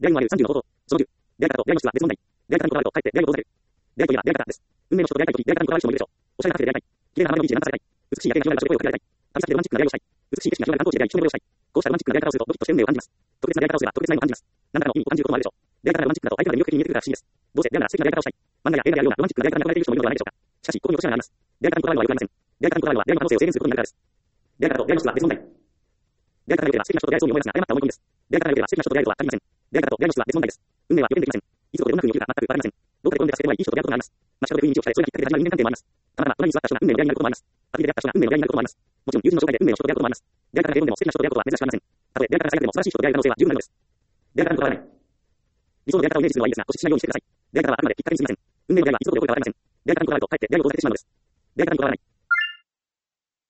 出会いのある30の方法。その10。出会い方と出会いの質は別問題。出会い方にこだわると、かえって出会いを遠ざける。出会いといえば出会い方です。運命の人と出会いたいとき、出会い方にこだわる人もいるでしょう。おしゃれなカフェで出会いたい。綺麗な浜辺のビーチでナンパされたい。美しい夜景が広がる場所で声をかけられたい。旅先でロマンチックな出会いをしたい。美しい景色が広がる観光地で出会い、一目惚れをしたい。こうしたロマンチックな出会い方をすると、ドキッとして運命を感じます。特別な出会い方をすれば、特別な愛を感じます。何らかの意味を感じることもあるでしょう。出会い方がロマンチックだと相手まで魅力的に見えてくるから不思議です。どうせ出会うなら素敵な出会い方をしたい。漫画や映画であるようなロマンチックな出会い方に憧れている人もいるのではないでしょうか。しかし、ここに落とし穴があります。出会い方にこだわるのはよくありません。出会い方にこだわるのは出会いの可能性を制限することになるからです。出会い方と出会いの質は別問題。出会い方が良ければ素敵な人と出会えそうに思いますが、誤った思い込みです。出会い方が良ければ素敵な人と出会えるとは限りません。出会い方と出会いの質は別問題です。運命は予見できません。いつどこでどんな風に起きるか全くわかりません。どこかで転んで助けてもらい、いい人と出会うことがあります。街角で不意に道をしたり、それがきっかけで始まる人間関係もあります。たまたま隣に座った人が運命の出会いになることもあります。旅で出会った人が運命の出会いになることもあります。もちろん友人の紹介で運命の人と出会うこともあります。出会い方が平凡でも素敵な人と出会うことは珍しくありません。たとえ出会い方が最悪でも素晴らしい人と出会える可能性は十分なのです。出会い方にこだわらない。理想の出会い方をイメージするのはいいですが、固執しないようにしてください。出会い方はあくまできっかけに過ぎません。運命の出会いはいつどこで起こるかわかりません。出会い方にこだわると、かえって出会いを遠ざけてしまうのです。出会い方にこだわらない。